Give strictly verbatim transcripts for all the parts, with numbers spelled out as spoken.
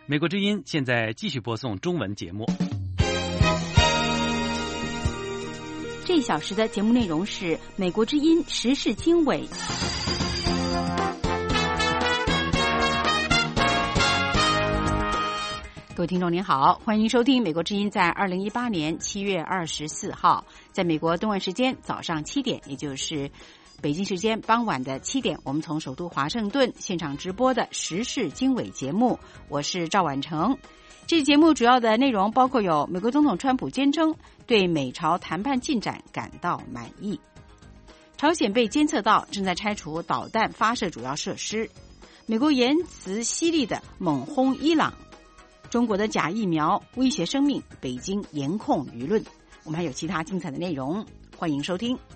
美国之音现在继续播送中文节目。 这一小时的节目内容是美国之音时事经纬。各位听众您好，欢迎收听美国之音在二零一八年七月二十四号，在美国东岸时间早上七点，也就是北京时间傍晚的七点，我们从首都华盛顿现场直播的时事经纬节目，我是赵婉成。这节目主要的内容包括有美国总统川普坚称对美朝谈判进展感到满意，朝鲜被监测到正在拆除导弹发射主要设施，美国言辞犀利的猛轰伊朗，中国的假疫苗威胁生命，北京严控舆论。我们还有其他精彩的内容，欢迎收听。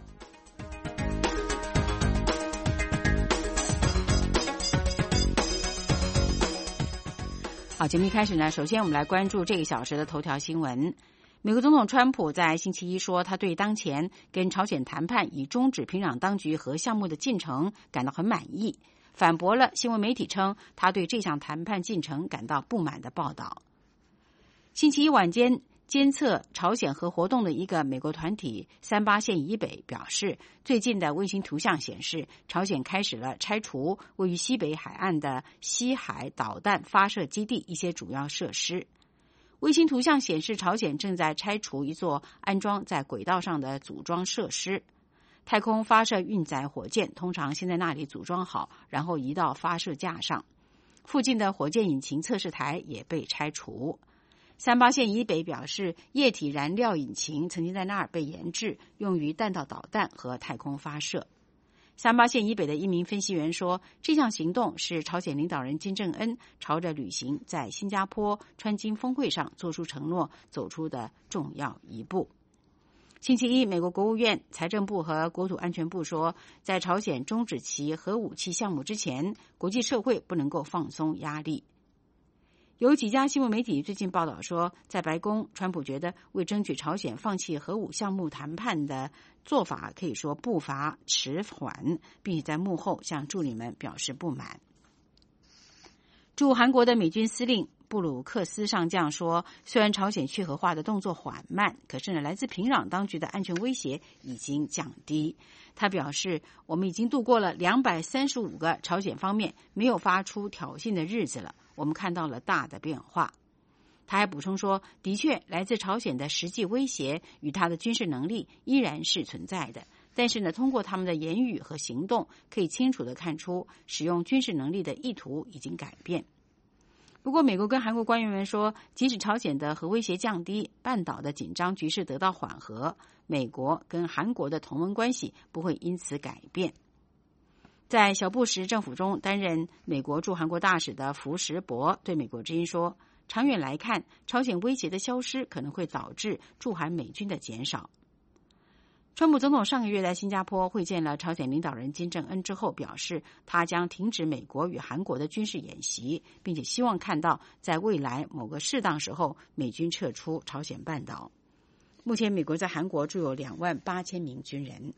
好，节目一开始呢，首先我们来关注这个小时的头条新闻。美国总统川普在星期一说，他对当前跟朝鲜谈判以终止平壤当局核项目的进程感到很满意，反驳了新闻媒体称他对这项谈判进程感到不满的报道。星期一晚间，监测朝鲜核活动的一个美国团体三八线以北表示，最近的卫星图像显示，朝鲜开始了拆除位于西北海岸的西海导弹发射基地一些主要设施。卫星图像显示，朝鲜正在拆除一座安装在轨道上的组装设施。太空发射运载火箭通常先在那里组装好，然后移到发射架上。附近的火箭引擎测试台也被拆除。三八线以北表示，液体燃料引擎曾经在那儿被研制，用于弹道导弹和太空发射。三八线以北的一名分析员说，这项行动是朝鲜领导人金正恩朝着履行在新加坡川金峰会上做出承诺走出的重要一步。星期一，美国国务院、财政部和国土安全部说，在朝鲜终止其核武器项目之前，国际社会不能够放松压力。有几家新闻媒体最近报道说，在白宫，川普觉得为争取朝鲜放弃核武项目谈判的做法可以说步伐迟缓，并且在幕后向助理们表示不满。驻韩国的美军司令布鲁克斯上将说，虽然朝鲜去核化的动作缓慢，可是呢，来自平壤当局的安全威胁已经降低。他表示，我们已经度过了两百三十五个朝鲜方面没有发出挑衅的日子了，我们看到了大的变化。他还补充说，的确，来自朝鲜的实际威胁与他的军事能力依然是存在的，但是呢，通过他们的言语和行动，可以清楚地看出使用军事能力的意图已经改变。不过，美国跟韩国官员们说，即使朝鲜的核威胁降低，半岛的紧张局势得到缓和，美国跟韩国的同盟关系不会因此改变。在小布什政府中担任美国驻韩国大使的福什伯对美国之音说，长远来看，朝鲜威胁的消失可能会导致驻韩美军的减少。川普总统上个月在新加坡会见了朝鲜领导人金正恩之后，表示他将停止美国与韩国的军事演习，并且希望看到在未来某个适当时候美军撤出朝鲜半岛。目前美国在韩国驻有两万八千名军人。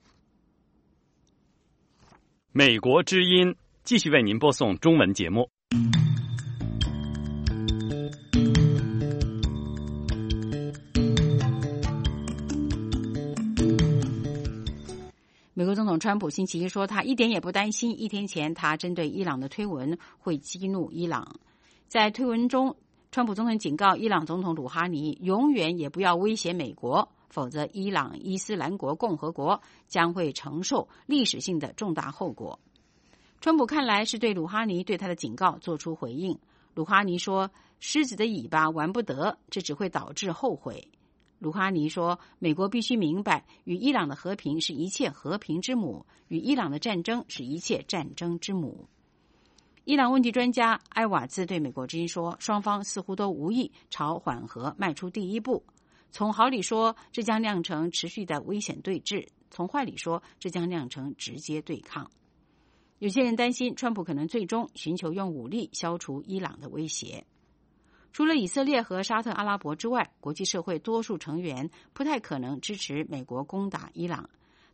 美国之音继续为您播送中文节目。 美国总统川普星期一说，他一点也不担心一天前他针对伊朗的推文会激怒伊朗。在推文中，川普总统警告伊朗总统鲁哈尼永远也不要威胁美国，否则伊朗伊斯兰国共和国将会承受历史性的重大后果。川普看来是对鲁哈尼对他的警告做出回应。鲁哈尼说，狮子的尾巴玩不得，这只会导致后悔。鲁哈尼说，美国必须明白，与伊朗的和平是一切和平之母，与伊朗的战争是一切战争之母。伊朗问题专家埃瓦兹对美国之音说，双方似乎都无意朝缓和迈出第一步。从好理说，这将酿成持续的危险对峙；从坏理说，这将酿成直接对抗。有些人担心，川普可能最终寻求用武力消除伊朗的威胁。除了以色列和沙特阿拉伯之外，国际社会多数成员不太可能支持美国攻打伊朗。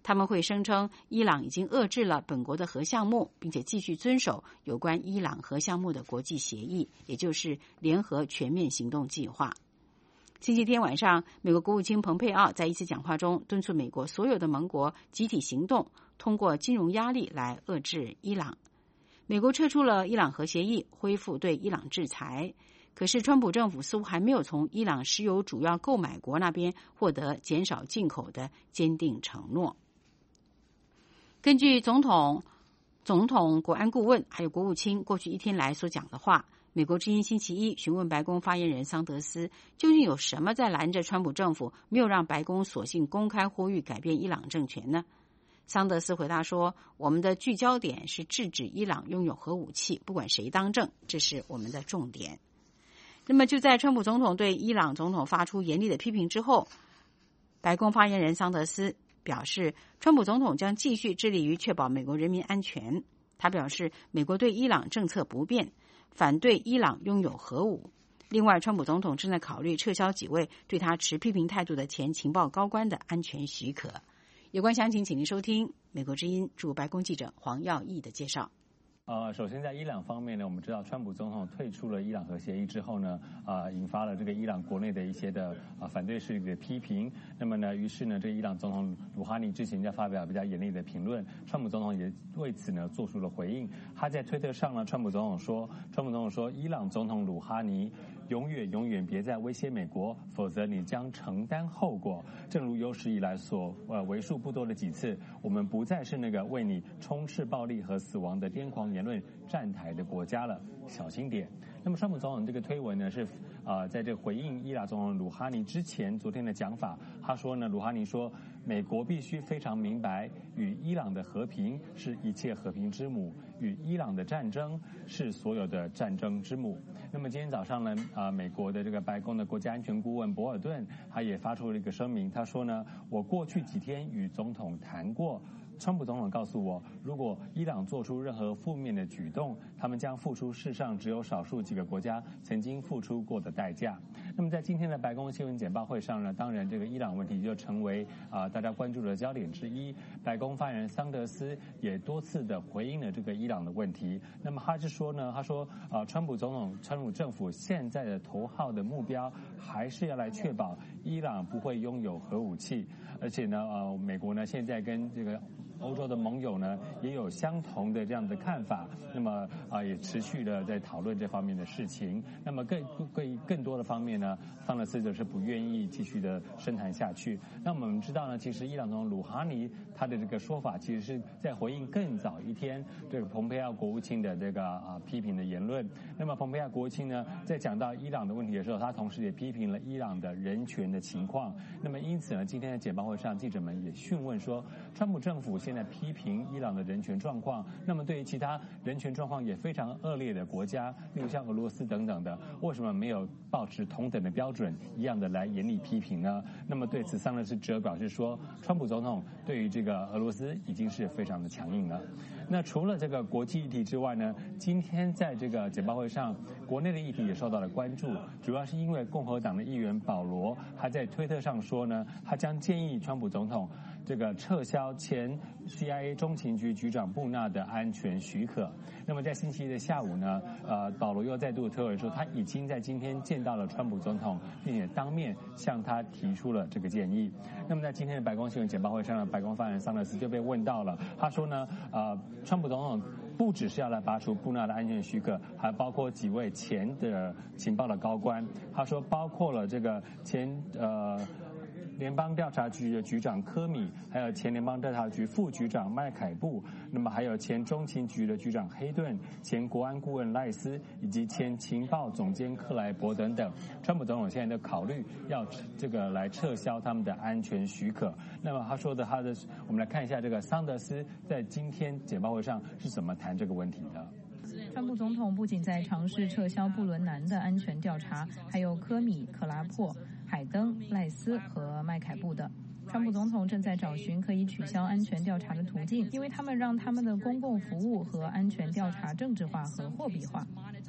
他们会声称伊朗已经遏制了本国的核项目，并且继续遵守有关伊朗核项目的国际协议，也就是联合全面行动计划。星期天晚上，美国国务卿蓬佩奥在一次讲话中敦促美国所有的盟国集体行动，通过金融压力来遏制伊朗。美国撤出了伊朗核协议，恢复对伊朗制裁。可是，川普政府似乎还没有从伊朗石油主要购买国那边获得减少进口的坚定承诺。根据总统、总统国安顾问还有国务卿过去一天来所讲的话，美国之音星期一询问白宫发言人桑德斯，究竟有什么在拦着川普政府，没有让白宫索性公开呼吁改变伊朗政权呢？桑德斯回答说，我们的聚焦点是制止伊朗拥有核武器，不管谁当政，这是我们的重点。那么就在川普总统对伊朗总统发出严厉的批评之后，白宫发言人桑德斯表示，川普总统将继续致力于确保美国人民安全。他表示，美国对伊朗政策不变，反对伊朗拥有核武。另外，川普总统正在考虑撤销几位对他持批评态度的前情报高官的安全许可。有关详情，请您收听美国之音驻白宫记者黄耀义的介绍。 呃，首先在伊朗方面呢，我们知道川普总统退出了伊朗核协议之后呢，啊、呃，引发了这个伊朗国内的一些的啊、呃、反对势力的批评。那么呢，于是呢，这个伊朗总统鲁哈尼之前就发表比较严厉的评论，川普总统也为此呢做出了回应。他在推特上呢，川普总统说，川普总统说，伊朗总统鲁哈尼永远永远别再威胁美国，否则你将承担后果。正如有史以来所呃为数不多的几次，我们不再是那个为你充斥暴力和死亡的癫狂言论站台的国家了，小心点。那么川普总统这个推文呢是呃在这回应伊朗总统鲁哈尼之前昨天的讲法，他说呢，鲁哈尼说，美国必须非常明白，与伊朗的和平是一切和平之母，与伊朗的战争是所有的战争之母。那么今天早上呢，啊、呃，美国的这个白宫的国家安全顾问博尔顿，他也发出了一个声明，他说呢，我过去几天与总统谈过。川普总统告诉我，如果伊朗做出任何负面的举动，他们将付出世上只有少数几个国家曾经付出过的代价。那么在今天的白宫新闻简报会上呢，当然这个伊朗问题就成为啊、呃、大家关注的焦点之一。白宫发言人桑德斯也多次的回应了这个伊朗的问题。那么他是说呢，他说啊、呃，川普总统、川普政府现在的头号的目标还是要来确保伊朗不会拥有核武器，而且呢，呃，美国呢现在跟这个欧洲的盟友呢也有相同的这样的看法，那么啊、呃、也持续的在讨论这方面的事情。那么更更更多的方面呢，桑德斯则是不愿意继续的深谈下去。那我们知道呢，其实伊朗总统鲁哈尼他的这个说法，其实是在回应更早一天对蓬佩奥国务卿的这个啊批评的言论。那么蓬佩奥国务卿呢，在讲到伊朗的问题的时候，他同时也批评了伊朗的人权的情况。那么因此呢，今天的简报会上，记者们也讯问说，川普政府现在批评伊朗的人权状况，那么对于其他人权状况也非常恶劣的国家，例如像俄罗斯等等的，为什么没有抱持同等的标准一样的来严厉批评呢？那么对此，桑德斯只有表示说，川普总统对于这个俄罗斯已经是非常的强硬了。那除了这个国际议题之外呢，今天在这个简报会上，国内的议题也受到了关注，主要是因为共和党的议员保罗他在推特上说呢，他将建议川普总统这个撤销前 C I A 中情局局长布纳的安全许可。那么在星期一的下午呢，呃，保罗又再度推文说，他已经在今天见到了川普总统，并且当面向他提出了这个建议。那么在今天的白宫新闻简报会上呢，白宫发言人桑德斯就被问到了，他说呢，呃，川普总统不只是要来拔除布纳的安全许可，还包括几位前的情报的高官。他说包括了这个前呃联邦调查局的局长科米，还有前联邦调查局副局长麦凯布，那么还有前中情局的局长黑顿，前国安顾问赖斯，以及前情报总监克莱伯等等。川普总统现在都考虑要这个来撤销他们的安全许可。那么他说的，他的我们来看一下这个桑德斯在今天简报会上是怎么谈这个问题的。 川普总统不仅在尝试撤销布伦南的安全调查，还有科米、克拉珀、海登、赖斯和麦凯布的。川普总统正在找寻可以取消安全调查的途径，因为他们让他们的公共服务和安全调查政治化和货币化。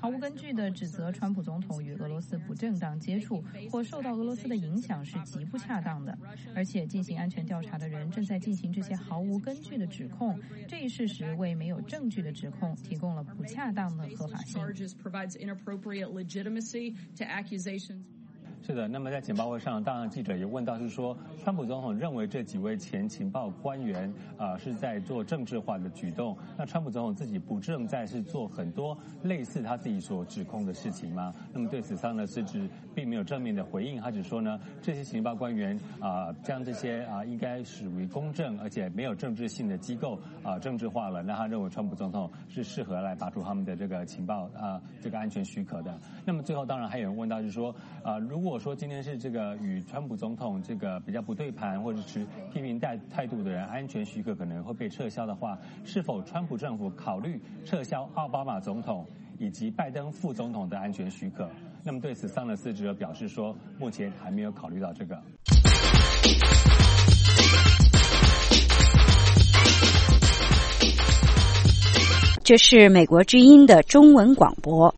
毫无根据的指责川普总统与俄罗斯不正当接触或受到俄罗斯的影响是极不恰当的，而且进行安全调查的人正在进行这些毫无根据的指控，这一事实为没有证据的指控提供了不恰当的合法性。 是的，那么在简报会上，当然记者也问到是说，川普总统认为这几位前情报官员啊、呃、是在做政治化的举动，那川普总统自己不正在是做很多类似他自己所指控的事情吗？那么对此桑德斯指并没有正面的回应，他只说呢，这些情报官员啊、呃、将这些啊、呃、应该属于公正而且没有政治性的机构啊、呃、政治化了，那他认为川普总统是适合来拔除他们的这个情报啊、呃、这个安全许可的。那么最后当然还有人问到就是说啊、呃、如果说今天是这个与川普总统这个比较不对盘或者持批评态态度的人，安全许可可能会被撤销的话，是否川普政府考虑撤销奥巴马总统以及拜登副总统的安全许可？那么对此桑德斯只有表示说，目前还没有考虑到这个。 这是美国之音的中文广播。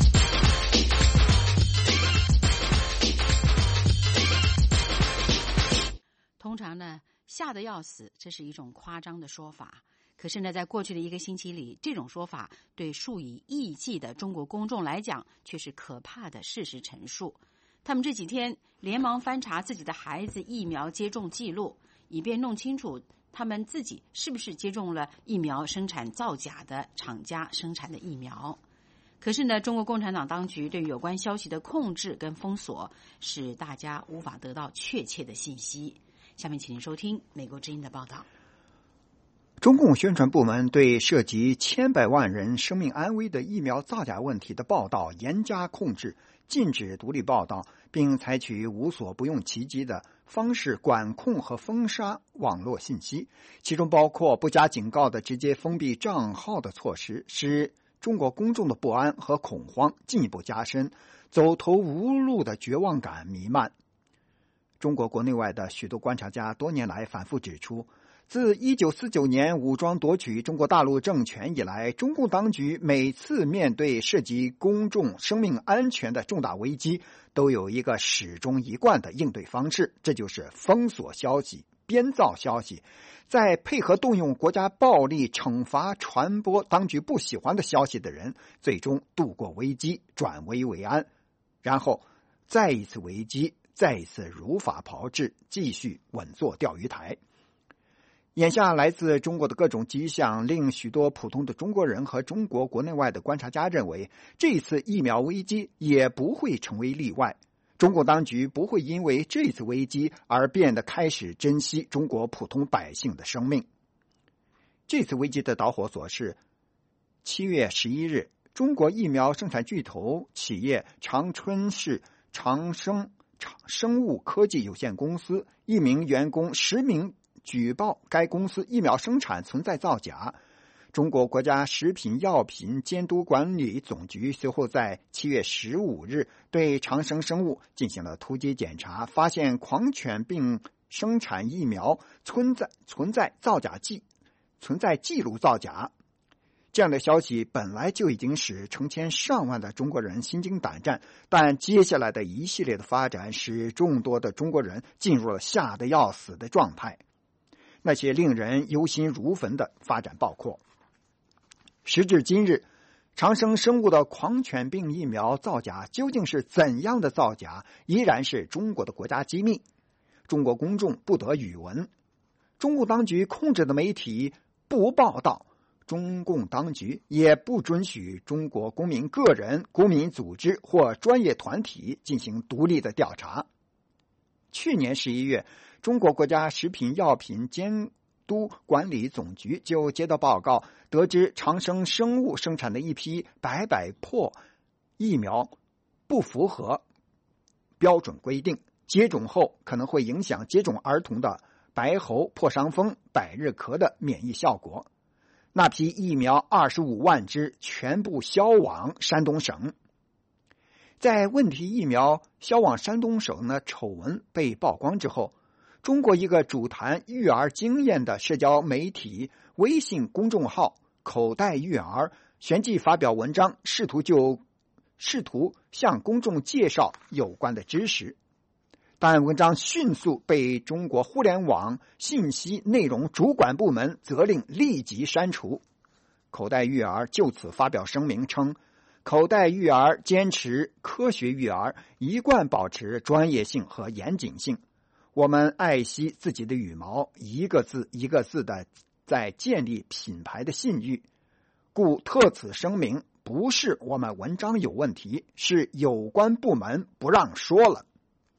通常呢，吓得要死，这是一种夸张的说法。可是呢，在过去的一个星期里，这种说法对数以亿计的中国公众来讲，却是可怕的事实陈述。他们这几天连忙翻查自己的孩子疫苗接种记录，以便弄清楚他们自己是不是接种了疫苗生产造假的厂家生产的疫苗。可是呢，中国共产党当局对有关消息的控制跟封锁，使大家无法得到确切的信息。下面请您收听美国之音的报道。 中共宣传部门对涉及千百万人生命安危的疫苗造假问题的报道严加控制，禁止独立报道，并采取无所不用其极的方式管控和封杀网络信息，其中包括不加警告的直接封闭账号的措施，使中国公众的不安和恐慌进一步加深，走投无路的绝望感弥漫。中国国内外的许多观察家多年来反复指出，自一九四九年武装夺取中国大陆政权以来，中共当局每次面对涉及公众生命安全的重大危机，都有一个始终一贯的应对方式，这就是封锁消息、编造消息，再配合动用国家暴力惩罚传播当局不喜欢的消息的人，最终度过危机，转危为安，然后再一次危机，再一次如法炮制，继续稳坐钓鱼台。眼下来自中国的各种迹象，令许多普通的中国人和中国国内外的观察家认为，这次疫苗危机也不会成为例外。中国当局不会因为这次危机而变得开始珍惜中国普通百姓的生命。这次危机的导火索是七月十一日，中国疫苗生产巨头企业长春市长生生物科技有限公司一名员工实名举报该公司疫苗生产存在造假。中国国家食品药品监督管理总局随后在七月十五日对长生生物进行了突击检查，发现狂犬病生产疫苗存在存在造假记存在记录造假。这样的消息本来就已经使成千上万的中国人心惊胆战，但接下来的一系列的发展使众多的中国人进入了吓得要死的状态。那些令人忧心如焚的发展包括，时至今日，长生生物的狂犬病疫苗造假究竟是怎样的造假，依然是中国的国家机密，中国公众不得语闻。中共当局控制的媒体不报道，中共当局也不准许中国公民个人、公民组织或专业团体进行独立的调查。去年十一月，中国国家食品药品监督管理总局就接到报告，得知长生生物生产的一批百百破疫苗不符合标准规定，接种后可能会影响接种儿童的白喉、破伤风、百日咳的免疫效果。那批疫苗二十五万支全部销往山东省。在问题疫苗销往山东省的丑闻被曝光之后，中国一个主谈育儿经验的社交媒体微信公众号口袋育儿旋即发表文章，试图就试图向公众介绍有关的知识，但文章迅速被中国互联网信息内容主管部门责令立即删除。口袋育儿就此发表声明称，口袋育儿坚持科学育儿，一贯保持专业性和严谨性。我们爱惜自己的羽毛，一个字一个字的在建立品牌的信誉，故特此声明，不是我们文章有问题，是有关部门不让说了。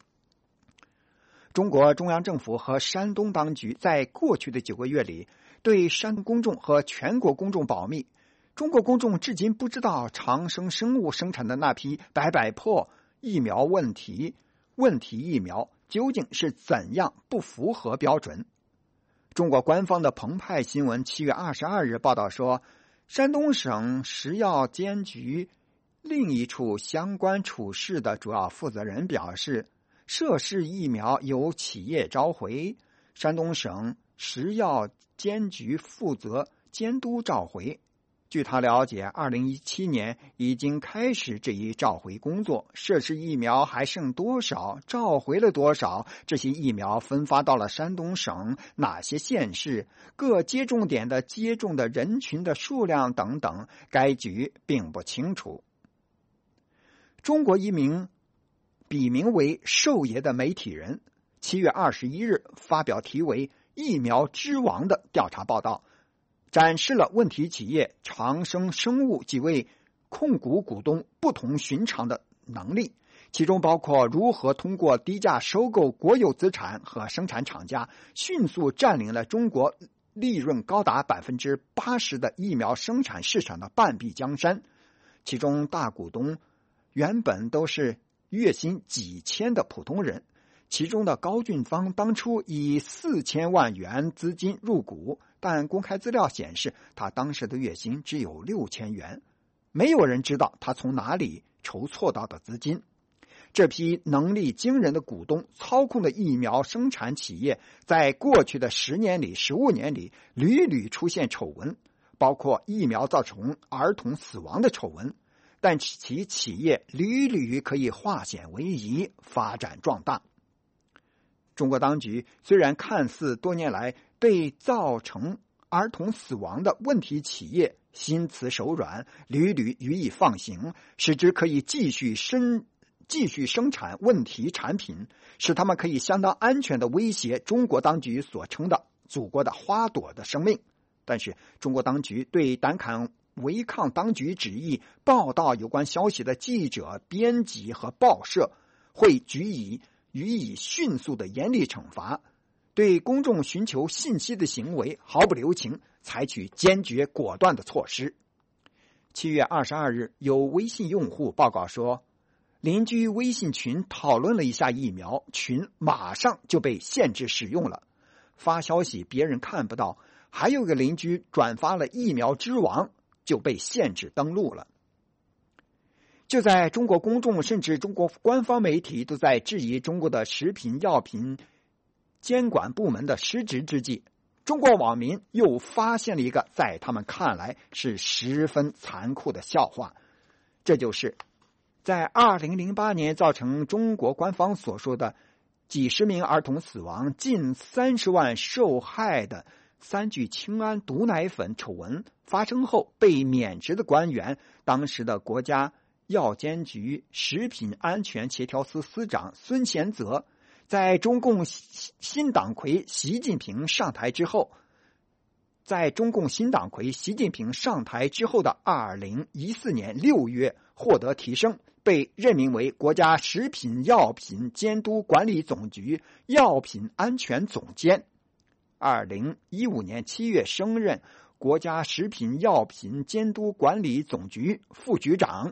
中国中央政府和山东当局在过去的九个月里，对山东公众和全国公众保密。中国公众至今不知道长生生物生产的那批百百破疫苗问题问题疫苗究竟是怎样不符合标准。中国官方的澎湃新闻七月二十二日报道说，山东省食药监局另一处相关处室的主要负责人表示，涉事疫苗由企业召回，山东省食药监局负责监督召回。据他了解，二零一七年已经开始这一召回工作，涉事疫苗还剩多少，召回了多少，这些疫苗分发到了山东省哪些县市，各接种点的接种的人群的数量等等，该局并不清楚。中国一名笔名为寿爷的媒体人七月二十一日发表题为《疫苗之王》的调查报道，展示了问题企业长生生物几位控股股东不同寻常的能力，其中包括如何通过低价收购国有资产和生产厂家，迅速占领了中国利润高达 百分之八十 的疫苗生产市场的半壁江山。其中大股东原本都是月薪几千的普通人，其中的高俊芳当初以四千万元资金入股，但公开资料显示他当时的月薪只有六千元，没有人知道他从哪里筹措到的资金。这批能力惊人的股东操控的疫苗生产企业，在过去的十年里、十五年里屡屡出现丑闻，包括疫苗造成儿童死亡的丑闻，但其企业屡屡可以化险为夷，发展壮大。中国当局虽然看似多年来对造成儿童死亡的问题企业心慈手软，屡屡予以放行，使之可以继续生继续生产问题产品，使他们可以相当安全地威胁中国当局所称的祖国的花朵的生命，但是中国当局对胆敢违抗当局旨意报道有关消息的记者、编辑和报社，会予以予以迅速的严厉惩罚，对公众寻求信息的行为毫不留情，采取坚决果断的措施。七月二十二日，有微信用户报告说，邻居微信群讨论了一下疫苗，群马上就被限制使用了，发消息别人看不到，还有个邻居转发了疫苗之王，就被限制登录了。就在中国公众甚至中国官方媒体都在质疑中国的食品药品监管部门的失职之际，中国网民又发现了一个在他们看来是十分残酷的笑话，这就是在二零零八年造成中国官方所说的几十名儿童死亡、近三十万受害的三聚氰胺毒奶粉丑闻发生后被免职的官员，当时的国家药监局食品安全协调司司长孙贤泽，在中共新党魁习近平上台之后，在中共新党魁习近平上台之后的二零一四年六月获得提升，被任命为国家食品药品监督管理总局药品安全总监。二零一五年七月升任国家食品药品监督管理总局副局长。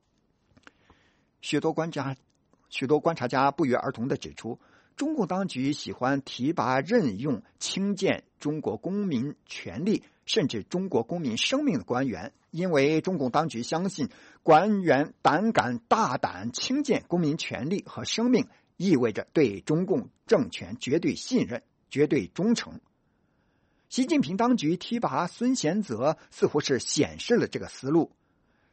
许多观察许多观察家不约而同地指出，中共当局喜欢提拔任用轻贱中国公民权利甚至中国公民生命的官员，因为中共当局相信官员胆敢大胆轻贱公民权利和生命，意味着对中共政权绝对信任、绝对忠诚。习近平当局提拔孙贤泽似乎是显示了这个思路。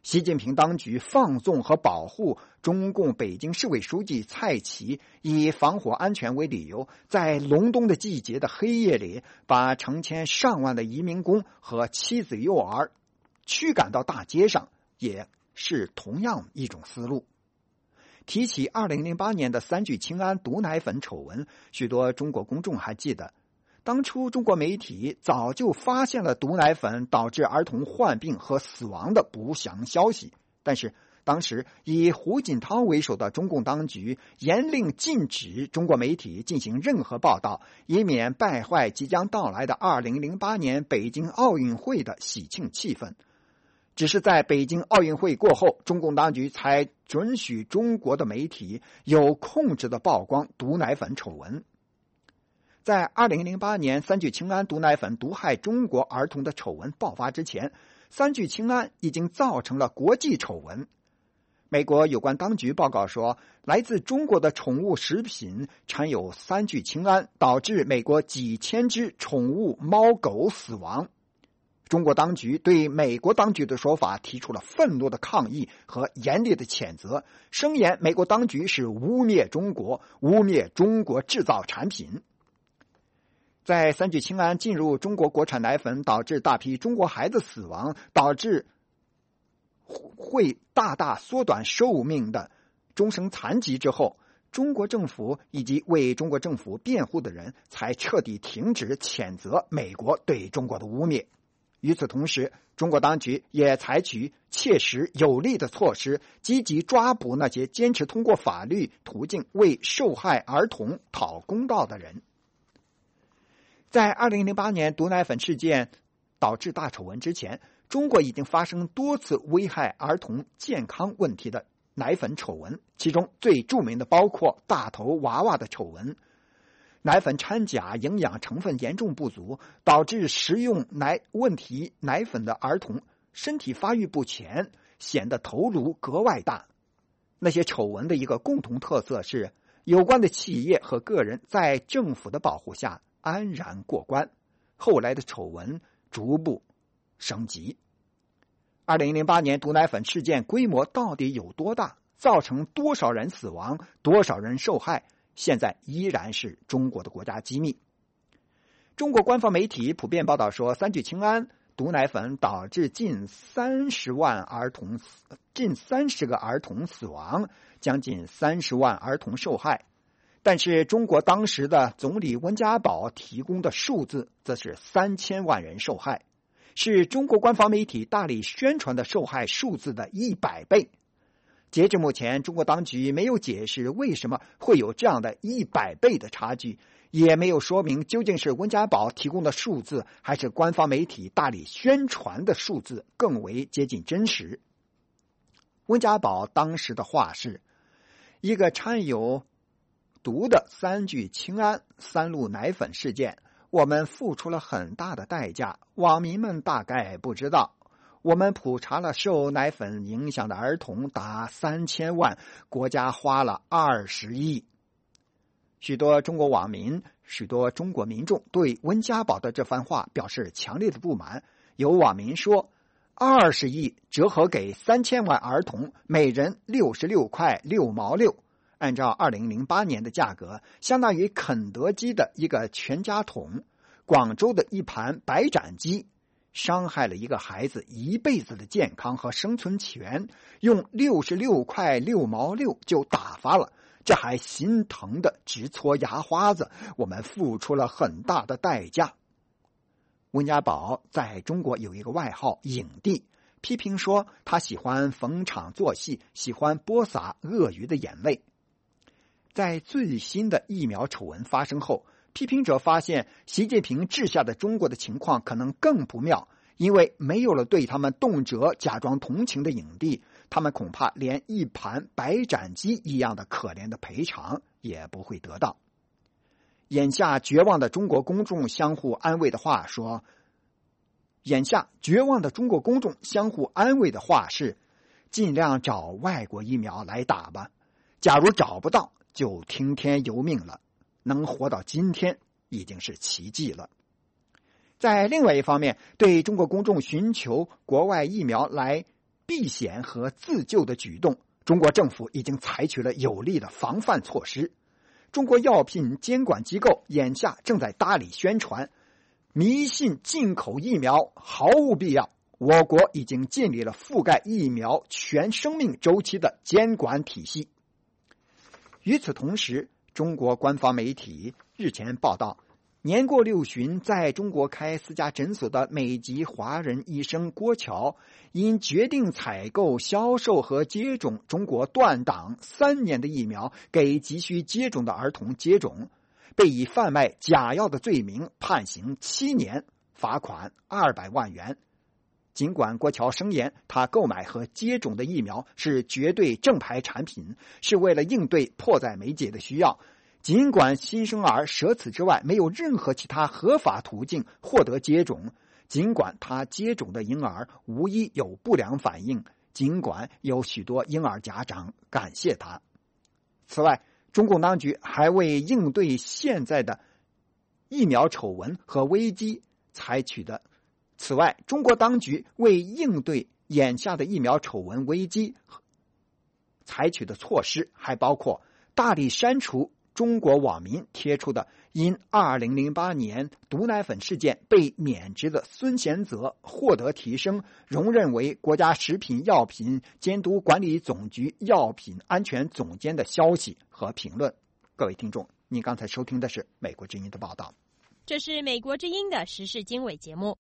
习近平当局放纵和保护中共北京市委书记蔡奇以防火安全为理由，在隆冬的季节的黑夜里，把成千上万的移民工和妻子幼儿驱赶到大街上，也是同样一种思路。提起二零零八年的三聚氰胺毒奶粉丑闻，许多中国公众还记得，当初中国媒体早就发现了毒奶粉导致儿童患病和死亡的不祥消息，但是当时以胡锦涛为首的中共当局严令禁止中国媒体进行任何报道，以免败坏即将到来的二零零八年北京奥运会的喜庆气氛。只是在北京奥运会过后，中共当局才准许中国的媒体有控制的曝光毒奶粉丑闻。在二零零八年三聚氰胺毒奶粉毒害中国儿童的丑闻爆发之前，三聚氰胺已经造成了国际丑闻。美国有关当局报告说，来自中国的宠物食品掺有三聚氰胺，导致美国几千只宠物猫狗死亡。中国当局对美国当局的说法提出了愤怒的抗议和严厉的谴责，声言美国当局是污蔑中国，污蔑中国制造产品。在三聚氰胺进入中国国产奶粉，导致大批中国孩子死亡，导致会大大缩短寿命的终生残疾之后，中国政府以及为中国政府辩护的人才彻底停止谴责美国对中国的污蔑。与此同时，中国当局也采取切实有力的措施，积极抓捕那些坚持通过法律途径为受害儿童讨公道的人。在二零零八年毒奶粉事件导致大丑闻之前，中国已经发生多次危害儿童健康问题的奶粉丑闻，其中最著名的包括大头娃娃的丑闻。奶粉掺假，营养成分严重不足，导致食用奶问题奶粉的儿童身体发育不全，显得头颅格外大。那些丑闻的一个共同特色是，有关的企业和个人在政府的保护下安然过关。后来的丑闻逐步升级。二零零八年毒奶粉事件规模到底有多大，造成多少人死亡，多少人受害，现在依然是中国的国家机密。中国官方媒体普遍报道说，三聚氰胺毒奶粉导致近三十万儿童近三十个儿童死亡，将近三十万儿童受害。但是中国当时的总理温家宝提供的数字则是三千万人受害，是中国官方媒体大力宣传的受害数字的一百倍。截至目前，中国当局没有解释为什么会有这样的一百倍的差距，也没有说明究竟是温家宝提供的数字，还是官方媒体大力宣传的数字更为接近真实。温家宝当时的话是，一个掺有毒的三聚氰胺三鹿奶粉事件，我们付出了很大的代价，网民们大概不知道。我们普查了受奶粉影响的儿童达三千万，国家花了二十亿。许多中国网民、许多中国民众对温家宝的这番话表示强烈的不满。有网民说，二十亿折合给三千万儿童，每人六十六块六毛六，按照二零零八年的价格，相当于肯德基的一个全家桶，广州的一盘白斩鸡。伤害了一个孩子一辈子的健康和生存权，用六十六块六毛六就打发了，这还心疼的直搓牙花子。我们付出了很大的代价。温家宝在中国有一个外号影帝，批评说他喜欢逢场作戏，喜欢播撒鳄鱼的眼泪。在最新的疫苗丑闻发生后，批评者发现习近平治下的中国的情况可能更不妙，因为没有了对他们动辄假装同情的影帝，他们恐怕连一盘白斩鸡一样的可怜的赔偿也不会得到。眼下绝望的中国公众相互安慰的话说，眼下绝望的中国公众相互安慰的话是，尽量找外国疫苗来打吧，假如找不到就听天由命了。能活到今天已经是奇迹了。在另外一方面，对中国公众寻求国外疫苗来避险和自救的举动，中国政府已经采取了有力的防范措施。中国药品监管机构眼下正在大力宣传，迷信进口疫苗毫无必要。我国已经建立了覆盖疫苗全生命周期的监管体系。与此同时，中国官方媒体日前报道，年过六旬在中国开私家诊所的美籍华人医生郭桥，因决定采购、销售和接种中国断档三年的疫苗给急需接种的儿童接种，被以贩卖假药的罪名判刑七年，罚款二百万元。尽管郭桥声言他购买和接种的疫苗是绝对正牌产品，是为了应对迫在眉睫的需要，尽管新生儿舍此之外没有任何其他合法途径获得接种，尽管他接种的婴儿无一有不良反应，尽管有许多婴儿家长感谢他。此外，中共当局还为应对现在的疫苗丑闻和危机采取的此外，中国当局为应对眼下的疫苗丑闻危机采取的措施还包括大力删除中国网民贴出的因二零零八年毒奶粉事件被免职的孙贤泽获得提升，荣任为国家食品药品监督管理总局药品安全总监的消息和评论。各位听众，您刚才收听的是美国之音的报道。 这是美国之音的时事经纬节目。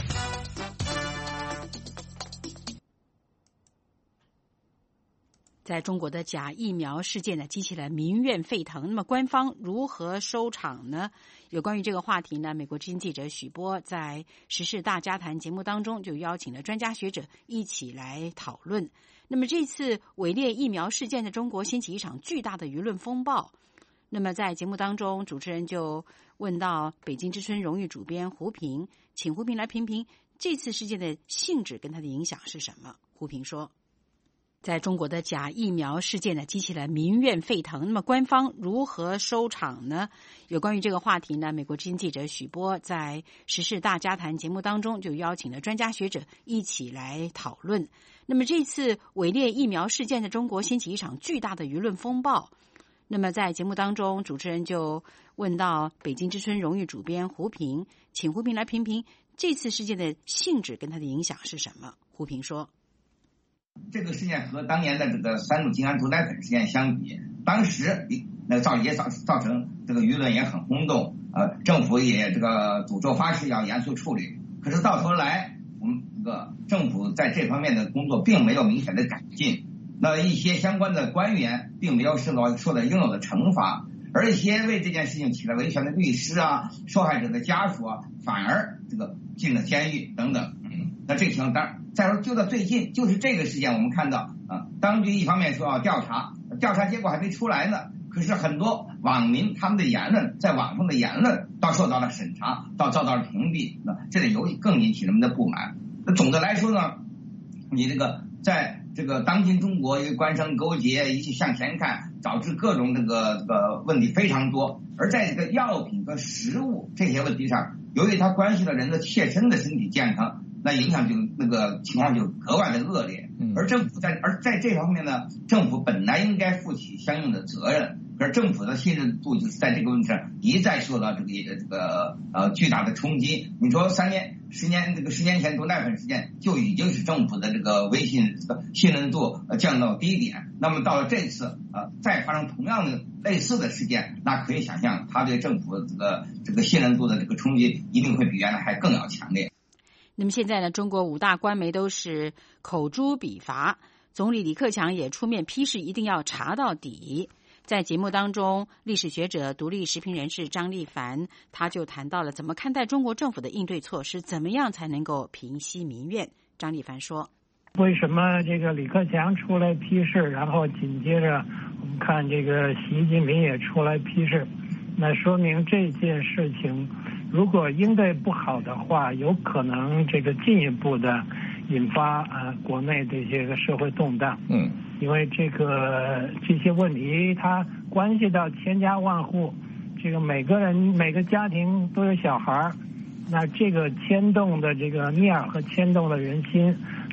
在中国的假疫苗事件呢，激起了民怨沸腾。那么官方如何收场呢？有关于这个话题呢，美国之音记者许波在时事大家谈节目当中就邀请了专家学者一起来讨论。那么这次伪劣疫苗事件在中国掀起一场巨大的舆论风暴。那么在节目当中，主持人就问到北京之春荣誉主编胡平，请胡平来评评这次事件的性质跟它的影响是什么。胡平说，在中国的假疫苗事件呢，激起了民怨沸腾。那么官方如何收场呢？有关于这个话题呢，美国之音记者许波在时事大家谈节目当中就邀请了专家学者一起来讨论。那么这次伪劣疫苗事件在中国掀起一场巨大的舆论风暴。那么在节目当中，主持人就问到北京之春荣誉主编胡平，请胡平来评评这次事件的性质跟它的影响是什么。胡平说， 这个事件和当年的这个三鹿泾安毒奶粉事件相比，当时那造也造造成这个舆论也很轰动，呃，政府也这个赌咒发誓要严肃处理。可是到头来，我们这个政府在这方面的工作并没有明显的改进，那一些相关的官员并没有受到受到应有的惩罚，而一些为这件事情起了维权的律师啊、受害者的家属啊，反而这个进了监狱等等。嗯，那这个情况当然。再说，就到最近，就是这个事件，我们看到啊，当局一方面说要调查，调查结果还没出来呢，可是很多网民他们的言论，在网上的言论，倒受到了审查，倒遭到了屏蔽，那这里尤其更引起人们的不满。那总的来说呢，你这个在这个当今中国，因为官商勾结，一起向前看，导致各种这个这个问题非常多。而在这个药品和食物这些问题上，由于它关系到人的切身的身体健康。那影响就那个情况就格外的恶劣，而政府在而在这方面呢，政府本来应该负起相应的责任，可是政府的信任度就是在这个问题上一再受到这个这个呃巨大的冲击。你说三年、十年这个十年前毒奶粉事件就已经使政府的这个威信这个信任度降到低点，那么到了这次呃再发生同样的类似的事件，那可以想象它对政府这个这个信任度的这个冲击一定会比原来还更要强烈。 那么现在呢，中国五大官媒都是口诛笔伐，总理李克强也出面批示一定要查到底。在节目当中，历史学者、独立时评人士张立凡他就谈到了怎么看待中国政府的应对措施，怎么样才能够平息民怨。张立凡说， 为什么这个李克强出来批示，然后紧接着我们看这个习近平也出来批示，那说明这件事情如果应对不好的话，有可能这个进一步的引发呃国内的这个社会动荡。嗯，因为这个这些问题它关系到千家万户，这个每个人每个家庭都有小孩，那这个牵动的这个面和牵动的人心，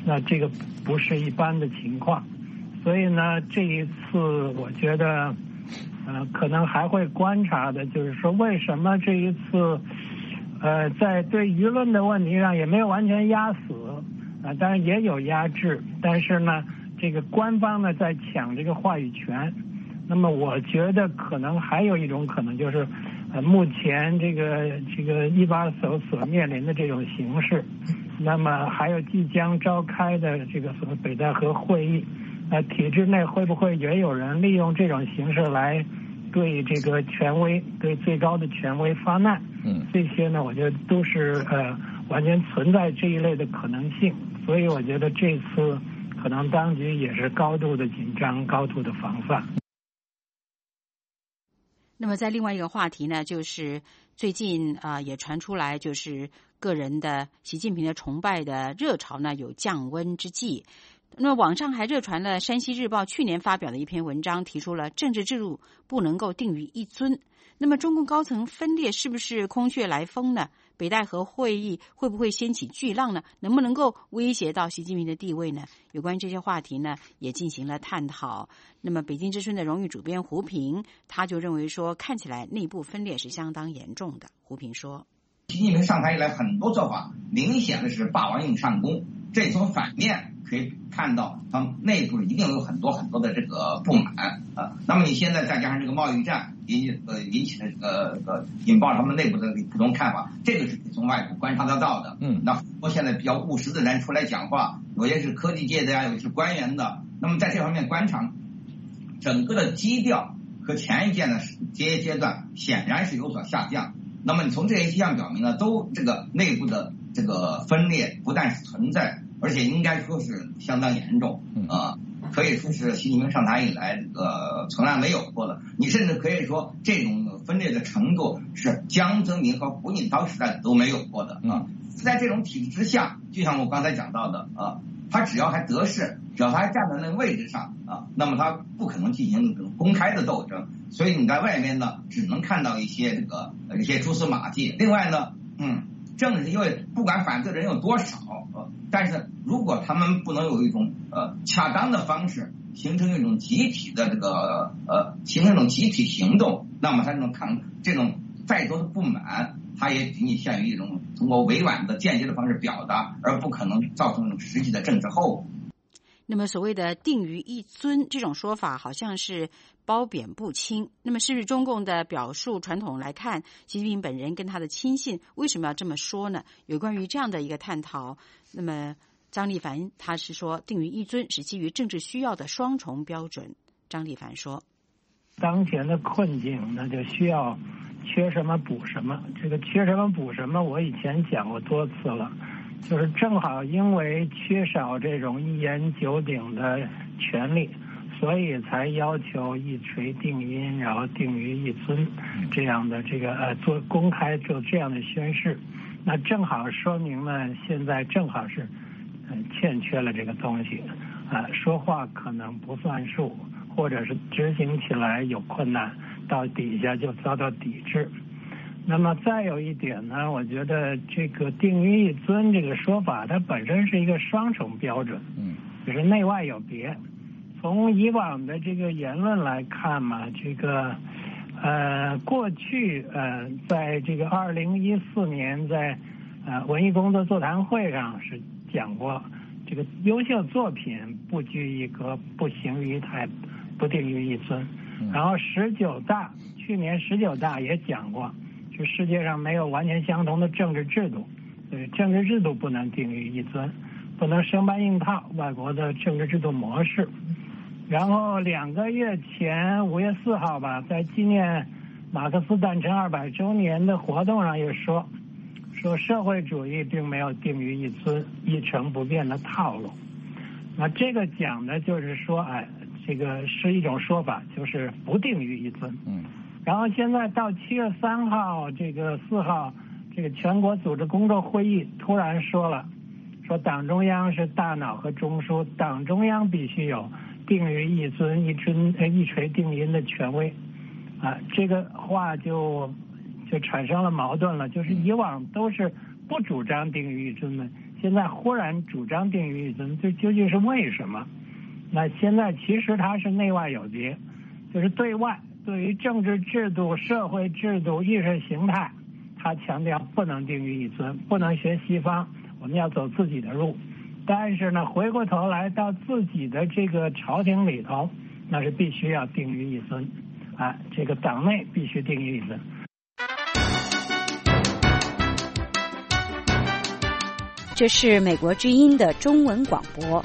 那这个不是一般的情况。所以呢，这一次我觉得，呃，可能还会观察的，就是说为什么这一次，呃，在对舆论的问题上也没有完全压死，啊、呃，当然也有压制，但是呢，这个官方呢在抢这个话语权。那么我觉得可能还有一种可能就是，呃，目前这个这个一把手所面临的这种形势，那么还有即将召开的这个所谓北戴河会议。呃，体制内会不会也有人利用这种形式来对这个权威、对最高的权威发难？嗯，这些呢，我觉得都是呃完全存在这一类的可能性。所以我觉得这次可能当局也是高度的紧张、高度的防范。 那么在另外一个话题呢，就是最近啊、呃、也传出来，就是个人的习近平的崇拜的热潮呢有降温之际。那么网上还热传了山西日报去年发表的一篇文章，提出了政治制度不能够定于一尊。那么中共高层分裂是不是空穴来风呢？北戴河会议会不会掀起巨浪呢？能不能够威胁到习近平的地位呢？有关于这些话题呢，也进行了探讨。那么北京之声的荣誉主编胡平，他就认为说，看起来内部分裂是相当严重的。胡平说， 习近平上台以来，很多做法明显的是霸王硬上弓，这从反面可以看到他们内部一定有很多很多的这个不满啊。那么你现在再加上这个贸易战引起呃引起的这个呃引爆他们内部的不同看法，这个是从外部观察得到的。嗯，那我现在比较务实的人出来讲话，有些是科技界的呀，有些是官员的。那么在这方面观察，整个的基调和前一届的阶阶段显然是有所下降。那么你从这些迹象表明呢，都这个内部的这个分裂不但是存在，而且应该说是相当严重啊、呃，可以说是习近平上台以来这个从来没有过的。你甚至可以说这种分裂的程度是江泽民和胡锦涛时代都没有过的啊。在这种体制之下，就像我刚才讲到的啊，他只要还得势，只要他还站在那个位置上啊，那么他不可能进行这种公开的斗争。所以你在外面呢，只能看到一些这个一些蛛丝马迹。另外呢，嗯，正是因为不管反对人有多少，呃，但是如果他们不能有一种呃恰当的方式，形成一种集体的这个呃，形成一种集体行动，那么他这种抗这种再多的不满，它也仅仅限于一种通过委婉的间接的方式表达，而不可能造成一种实际的政治后果。 那么所谓的定于一尊这种说法好像是褒贬不清，那么是不是中共的表述传统来看，习近平本人跟他的亲信为什么要这么说呢？有关于这样的一个探讨，那么张立凡他是说定于一尊是基于政治需要的双重标准。张立凡说， 当前的困境那就需要缺什么补什么，这个缺什么补什么我以前讲过多次了，就是正好因为缺少这种一言九鼎的权利，所以才要求一锤定音，然后定于一尊这样的这个呃做公开做这样的宣誓。那正好说明呢，现在正好是呃欠缺了这个东西啊、呃，说话可能不算数，或者是执行起来有困难，到底下就遭到抵制。那么再有一点呢，我觉得这个定于一尊这个说法，它本身是一个双重标准，嗯，就是内外有别。从以往的这个言论来看嘛，这个呃过去呃在这个二零一四年在呃文艺工作座谈会上是讲过，这个优秀作品不拘一格，不行于台，不定于一尊。然后十九大去年十九大也讲过，就世界上没有完全相同的政治制度，所以政治制度不能定于一尊，不能生搬硬套外国的政治制度模式。然后两个月前五月四号吧，在纪念马克思诞辰二百周年的活动上也说，说社会主义并没有定于一尊、一成不变的套路。那这个讲的就是说，哎，这个是一种说法，就是不定于一尊。嗯。然后现在到七月三号，这个四号，这个全国组织工作会议突然说了，说党中央是大脑和中枢，党中央必须有定于一尊、一尊、一锤定音的权威，啊，这个话就就产生了矛盾了。就是以往都是不主张定于一尊的， 现在忽然主张定于一尊，这究竟是为什么？那现在其实它是内外有别，就是对外对于政治制度、社会制度、意识形态，他强调不能定于一尊，不能学西方，我们要走自己的路。但是呢，回过头来到自己的这个朝廷里头，那是必须要定于一尊，啊，这个党内必须定于一尊。 这是美国之音的中文广播。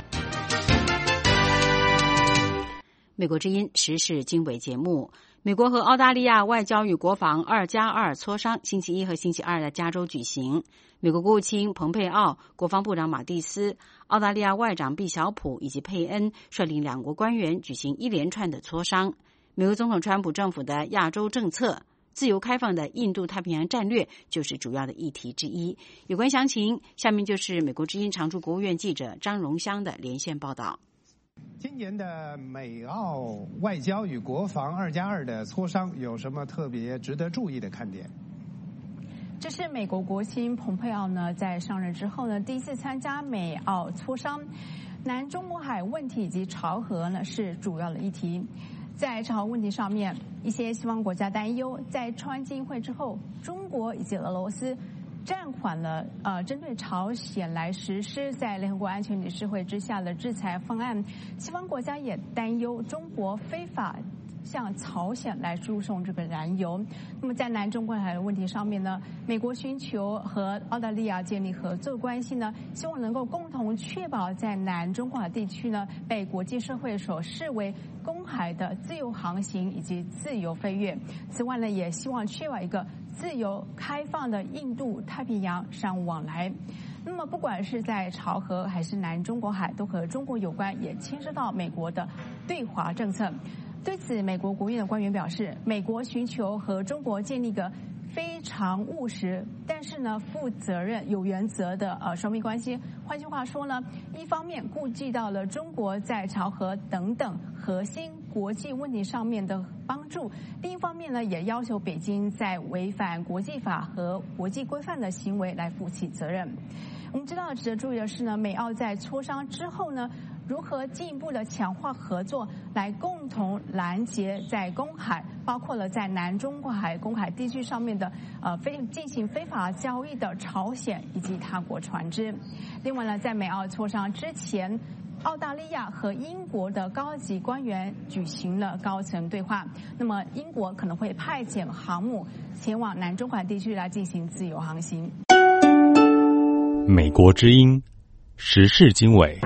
美国之音时事经纬节目，美国和澳大利亚外交与国防二加二磋商星期一和星期二在加州举行。美国国务卿蓬佩奥、国防部长马蒂斯、澳大利亚外长毕晓普以及佩恩率领两国官员举行一连串的磋商。美国总统川普政府的亚洲政策、自由开放的印度太平洋战略就是主要的议题之一。有关详情，下面就是美国之音常驻国务院记者张荣香的连线报道。 今年的美澳外交与国防二加二的磋商有什么特别值得注意的看点？ 这是美国国务卿蓬佩奥呢在上任之后呢第一次参加美澳磋商，南中国海问题以及朝核呢是主要的议题。在朝核问题上面，一些西方国家担忧，在川金会之后，中国以及俄罗斯暂缓了呃针对朝鲜来实施在联合国安全理事会之下的制裁方案。西方国家也担忧中国非法向朝鲜来输送这个燃油。那么在南中国海的问题上面呢，美国寻求和澳大利亚建立合作关系呢，希望能够共同确保在南中国海地区呢被国际社会所视为公海的自由航行以及自由飞越。此外呢，也希望确保一个自由开放的印度太平洋商务往来。那么不管是在朝核还是南中国海，都和中国有关，也牵涉到美国的对华政策。对此，美国国务院的官员表示，美国寻求和中国建立一个非常务实，但是呢负责任、有原则的呃双边关系。换句话说呢，一方面顾及到了中国在朝核等等核心国际问题上面的帮助，另一方面呢，也要求北京在违反国际法和国际规范的行为来负起责任。我们知道，值得注意的是呢，美澳在磋商之后呢，如何进一步的强化合作，来共同拦截在公海，包括了在南中国海公海地区上面的呃非进行非法交易的朝鲜以及他国船只。另外呢，在美澳磋商之前，澳大利亚和英国的高级官员举行了高层对话。那么，英国可能会派遣航母前往南中国海地区来进行自由航行。 美国之音时事经纬。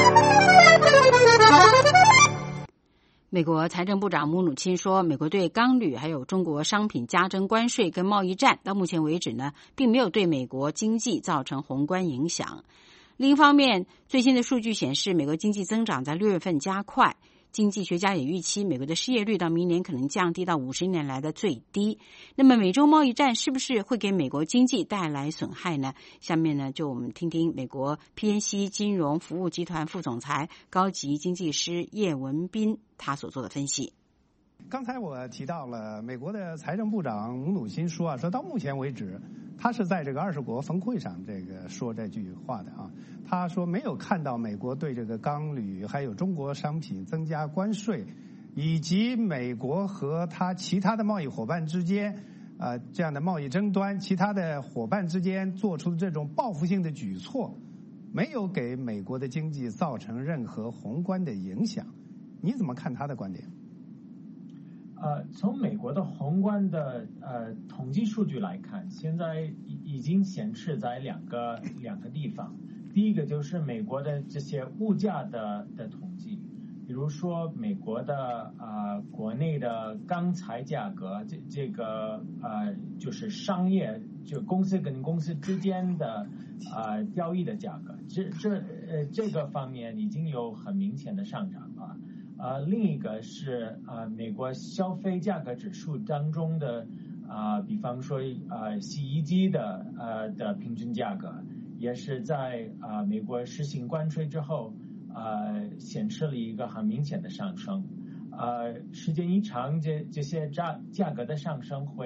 美国财政部长姆努钦说，美国对钢铝还有中国商品加征关税跟贸易战，到目前为止呢，并没有对美国经济造成宏观影响。另一方面，最新的数据显示，美国经济增长在六月份加快。经济学家也预期，美国的失业率到明年可能降低到五十年来的最低。那么，美洲贸易战是不是会给美国经济带来损害呢？下面呢，就我们听听美国 P N C 金融服务集团副总裁、高级经济师叶文斌他所做的分析。 刚才我提到了美国的财政部长姆努钦说啊，说到目前为止，他是在这个二十国峰会上这个说这句话的啊。他说没有看到美国对这个钢铝还有中国商品增加关税，以及美国和他其他的贸易伙伴之间呃这样的贸易争端，其他的伙伴之间做出的这种报复性的举措，没有给美国的经济造成任何宏观的影响。你怎么看他的观点？ 呃，从美国的宏观的呃统计数据来看，现在已已经显示在两个两个地方。第一个就是美国的这些物价的的统计，比如说美国的呃国内的钢材价格，这这个呃就是商业就公司跟公司之间的呃交易的价格，这这呃这个方面已经有很明显的上涨了。呃，另一个是呃美国消费价格指数当中的啊、呃，比方说呃洗衣机的呃的平均价格，也是在啊、呃、美国实行关税之后，呃显示了一个很明显的上升。呃，时间一长，这这些价价格的上升会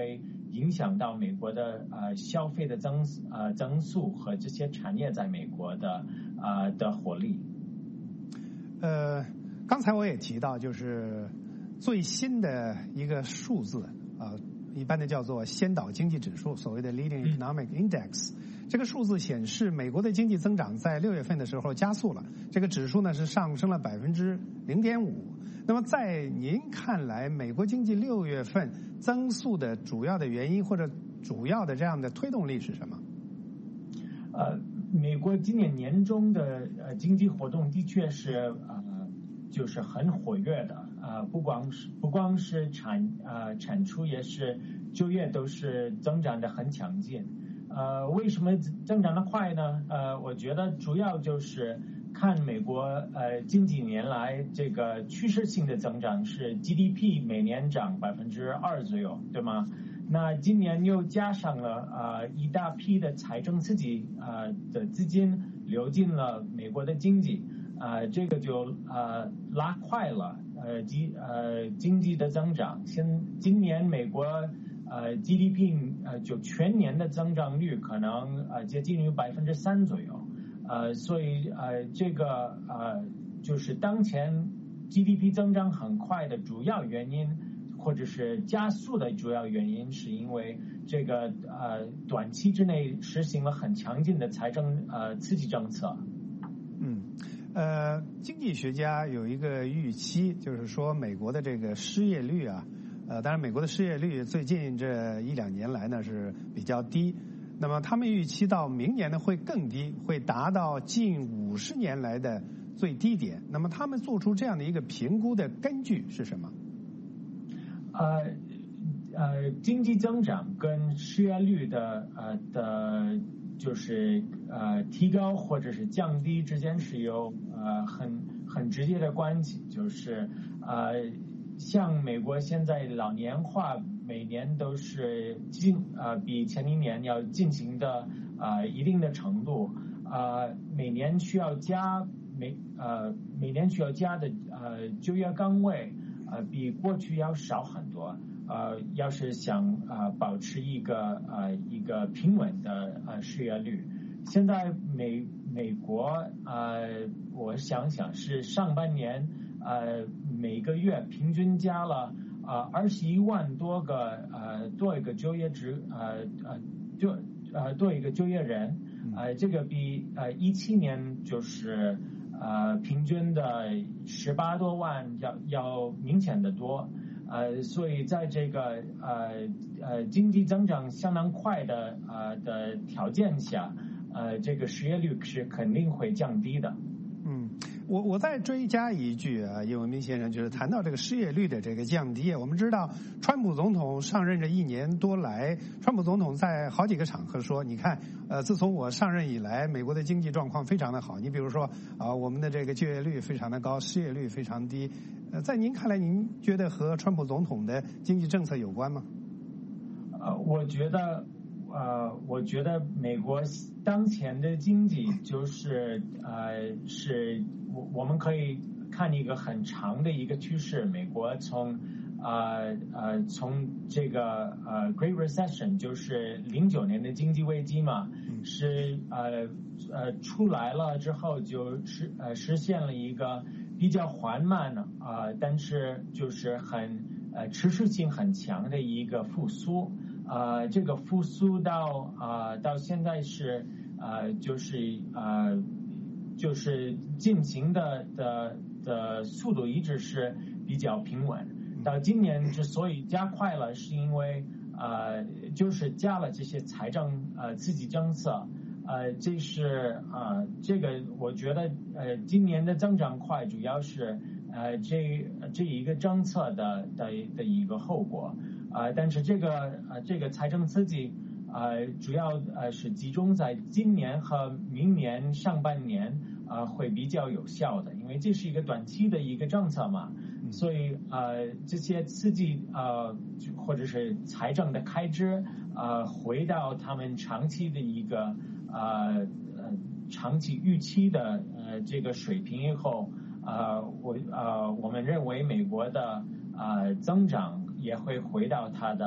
影响到美国的呃消费的增呃增速和这些产业在美国的呃的活力。 呃，刚才我也提到，就是最新的一个数字啊、呃，一般的叫做先导经济指数，所谓的 Leading Economic Index。这个数字显示，美国的经济增长在六月份的时候加速了，这个指数呢是上升了百分之零点五。那么在您看来，美国经济六月份增速的主要的原因或者主要的这样的推动力是什么？ 呃，美国今年年中的呃经济活动的确是呃就是很活跃的，呃不光是不光是产呃产出，也是就业都是增长的很强劲。呃，为什么增长的快呢？呃，我觉得主要就是看美国呃近几年来这个趋势性的增长是 G D P 每年涨百分之二左右，对吗？那今年又加上了呃一大批的财政刺激呃的资金流进了美国的经济，呃这个就呃拉快了呃经呃经济的增长。现今年美国呃 G D P 呃就全年的增长率可能呃接近于百分之三左右，呃所以呃这个呃就是当前 G D P 增长很快的主要原因，或者是加速的主要原因，是因为这个呃短期之内实行了很强劲的财政呃刺激政策。 嗯，呃，经济学家有一个预期，就是说美国的这个失业率啊，呃，当然美国的失业率最近这一两年来呢是比较低，那么他们预期到明年呢会更低，会达到近五十年来的最低点。那么他们做出这样的一个评估的根据是什么？ 呃呃，经济增长跟失业率的呃的，就是呃提高或者是降低之间是有呃很很直接的关系，就是呃像美国现在老年化每年都是进呃比前一年要进行的呃一定的程度，呃每年需要加每呃每年需要加的呃就业岗位。呃，比过去要少很多。呃，要是想呃保持一个呃一个平稳的呃失业率，现在美美国呃，我想想是上半年呃每个月平均加了呃二十一万多个呃多一个就业职呃呃就呃多一个就业人，呃这个比呃一七年就是。呃，平均的十八多万要要明显的多，呃，所以在这个呃呃经济增长相当快的呃的条件下，呃，这个失业率是肯定会降低的。 嗯，我我再追加一句啊，叶文斌先生，就是谈到这个失业率的这个降低，我们知道川普总统上任这一年多来，川普总统在好几个场合说，你看，呃，自从我上任以来，美国的经济状况非常的好。你比如说啊、呃，我们的这个就业率非常的高，失业率非常低。呃，在您看来，您觉得和川普总统的经济政策有关吗？ 呃，我觉得。呃，我觉得美国当前的经济就是呃，是我我们可以看一个很长的一个趋势。美国从呃呃从这个呃 Great Recession 就是零九年的经济危机嘛，是呃呃出来了之后就实呃实现了一个比较缓慢啊、呃，但是就是很呃持续性很强的一个复苏。呃，这个复苏到啊、呃、到现在是呃就是呃就是进行的的的速度一直是比较平稳。到今年之所以加快了，是因为呃就是加了这些财政呃刺激政策，呃这是啊、呃、这个我觉得呃今年的增长快主要是呃这这一个政策的的的一个后果。呃，但是这个呃这个财政刺激呃主要呃是集中在今年和明年上半年呃会比较有效的，因为这是一个短期的一个政策嘛，所以呃这些刺激呃或者是财政的开支呃回到他们长期的一个呃呃长期预期的呃这个水平以后，呃我呃我们认为美国的呃增长也会回到它的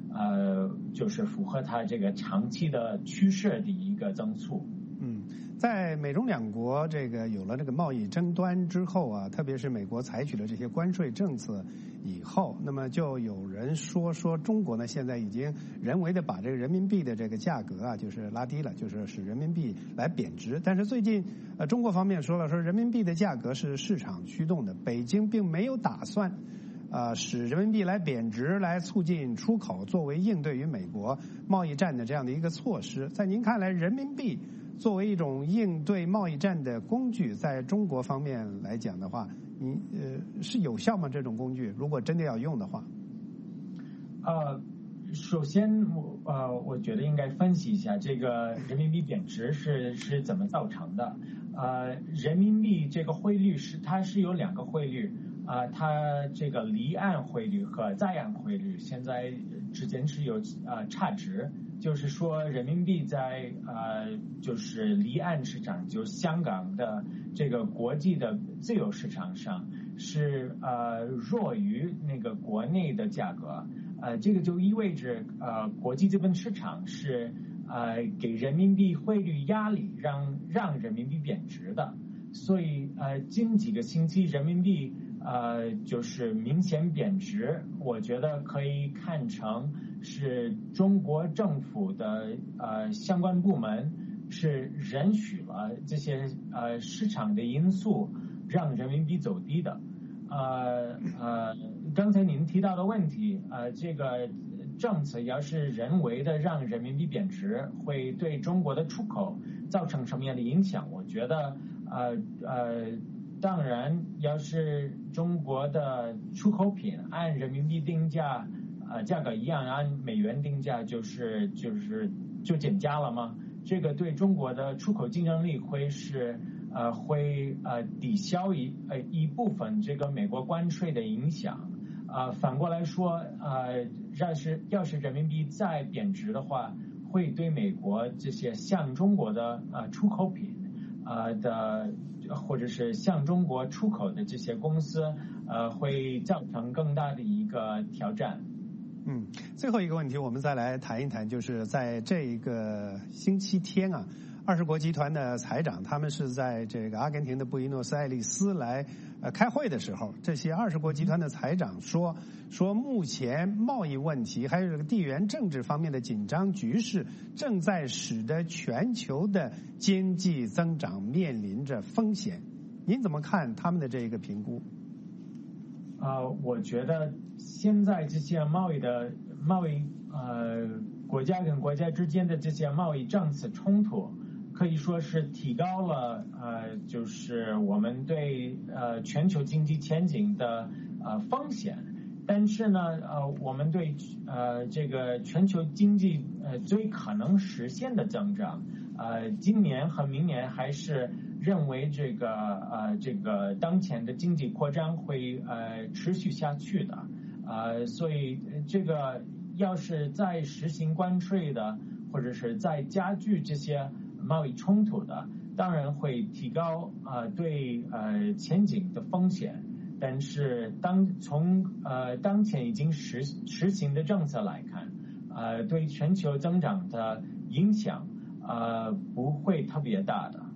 呃，就是符合它这个长期的趋势的一个增速。 嗯，在美中两国这个有了这个贸易争端之后啊，特别是美国采取了这些关税政策以后，那么就有人说说中国呢现在已经人为的把这个人民币的这个价格啊就是拉低了，就是使人民币来贬值。但是最近呃中国方面说了，说人民币的价格是市场驱动的，北京并没有打算呃，使人民币来贬值，来促进出口，作为应对于美国贸易战的这样的一个措施。在您看来，人民币作为一种应对贸易战的工具，在中国方面来讲的话，你呃是有效吗？这种工具，如果真的要用的话， 呃，首先我呃，我觉得应该分析一下这个人民币贬值是是怎么造成的。呃，人民币这个汇率是它是有两个汇率。啊、呃，它这个离岸汇率和在岸汇率现在之间是有呃差值，就是说人民币在呃就是离岸市场，就是香港的这个国际的自由市场上是呃弱于那个国内的价格，呃这个就意味着呃国际资本市场是呃给人民币汇率压力，让让人民币贬值的，所以呃近几个星期人民币。呃，就是明显贬值，我觉得可以看成是中国政府的呃相关部门是允许了这些呃市场的因素让人民币走低的。呃呃，刚才您提到的问题，呃，这个政策要是人为的让人民币贬值，会对中国的出口造成什么样的影响？我觉得呃呃。当然，要是中国的出口品按人民币定价，呃，价格一样按美元定价，就是就是就减价了吗？这个对中国的出口竞争力会是呃会呃抵消一呃一部分这个美国关税的影响。呃，反过来说，呃，要是要是人民币再贬值的话，会对美国这些向中国的呃出口品呃的。或者是向中国出口的这些公司，呃，会造成更大的一个挑战。 嗯，最后一个问题，我们再来谈一谈，就是在这一个星期天啊，二十国集团的财长他们是在这个阿根廷的布宜诺斯艾利斯来呃开会的时候，这些二十国集团的财长说说目前贸易问题还有这个地缘政治方面的紧张局势，正在使得全球的经济增长面临着风险。您怎么看他们的这个评估？ 呃，我觉得现在这些贸易的贸易呃国家跟国家之间的这些贸易政策冲突，可以说是提高了呃就是我们对呃全球经济前景的呃风险。但是呢，呃，我们对呃这个全球经济呃最可能实现的增长，呃，今年和明年还是认为这个呃这个当前的经济扩张会呃持续下去的，呃，所以这个要是再实行关税的，或者是再加剧这些贸易冲突的，当然会提高呃对呃前景的风险。但是当从呃当前已经实实行的政策来看，呃对全球增长的影响呃不会特别大的。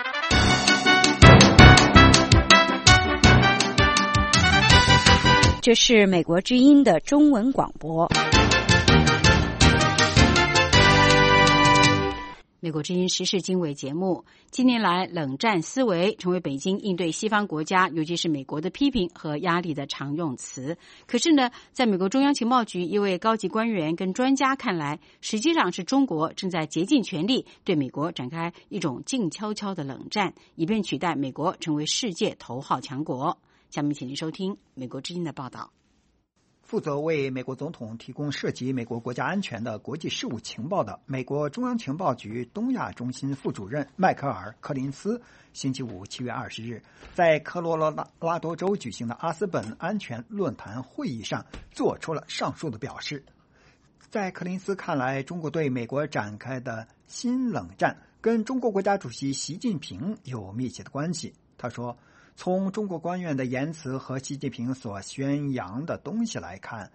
这是美国之音的中文广播。美国之音时事经纬节目，近年来冷战思维成为北京应对西方国家，尤其是美国的批评和压力的常用词。可是呢，在美国中央情报局一位高级官员跟专家看来，实际上是中国正在竭尽全力对美国展开一种静悄悄的冷战，以便取代美国成为世界头号强国。下面请您收听美国之音的报道。 负责为美国总统提供涉及美国国家安全的国际事务情报的美国中央情报局东亚中心副主任迈克尔·柯林斯，星期五七月二十日在科罗拉多州举行的阿斯本安全论坛会议上做出了上述的表示。在柯林斯看来，中国对美国展开的新冷战跟中国国家主席习近平有密切的关系。他说，从中国官员的言辞和习近平所宣扬的东西来看，